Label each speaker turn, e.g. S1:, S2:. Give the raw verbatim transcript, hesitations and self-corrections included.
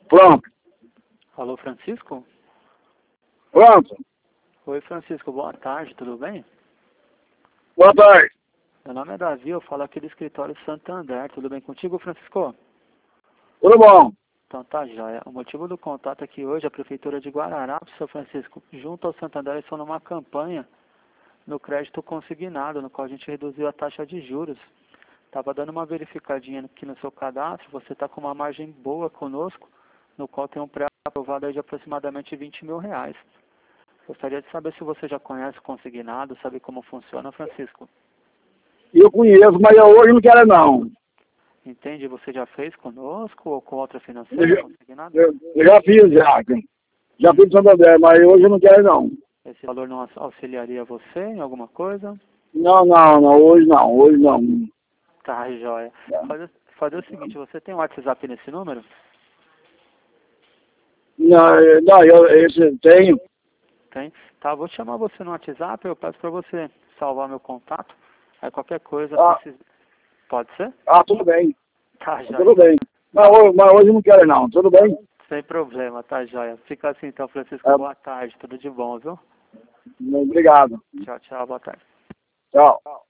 S1: Pronto.
S2: Alô, Francisco?
S1: Pronto.
S2: Oi, Francisco, boa tarde, tudo bem?
S1: Boa tarde.
S2: Meu nome é Davi, eu falo aqui do escritório Santander, tudo bem contigo, Francisco?
S1: Tudo bom?
S2: Então tá, joia. O motivo do contato aqui hoje, a Prefeitura de Guararapes, seu Francisco, junto ao Santander, estão numa campanha no crédito consignado, no qual a gente reduziu a taxa de juros. Estava dando uma verificadinha aqui no seu cadastro, você está com uma margem boa conosco, no qual tem um pré aprovado aí de aproximadamente vinte mil reais. Gostaria de saber se você já conhece o consignado, sabe como funciona, Francisco.
S1: Eu conheço, mas eu hoje não quero não.
S2: Entende? Você já fez conosco ou com outra
S1: Eu
S2: financeira
S1: já,
S2: consignado?
S1: eu, eu já fiz já. Já fiz Santander, mas hoje eu não quero não.
S2: Esse valor não aux- auxiliaria você em alguma coisa?
S1: Não, não, não, hoje não, hoje não.
S2: Tá, joia. Fazer, fazer o seguinte, você tem um WhatsApp nesse número?
S1: Não, eu- não eu, esse tenho.
S2: Tem? Tá, vou chamar você no WhatsApp, eu peço para você salvar meu contato. Aí qualquer coisa,
S1: Ah,
S2: precisa... Pode ser?
S1: ah, tudo bem,
S2: Tá, joia.
S1: tudo
S2: Então,
S1: bem. Mas
S2: tá.
S1: hoje, mas hoje eu não quero não, tudo bem?
S2: Sem problema, tá, joia. Fica assim então, Francisco.
S1: Ah,
S2: Boa tarde, tudo de bom, viu?
S1: obrigado.
S2: Tchau, tchau, boa tarde.
S1: Tchau.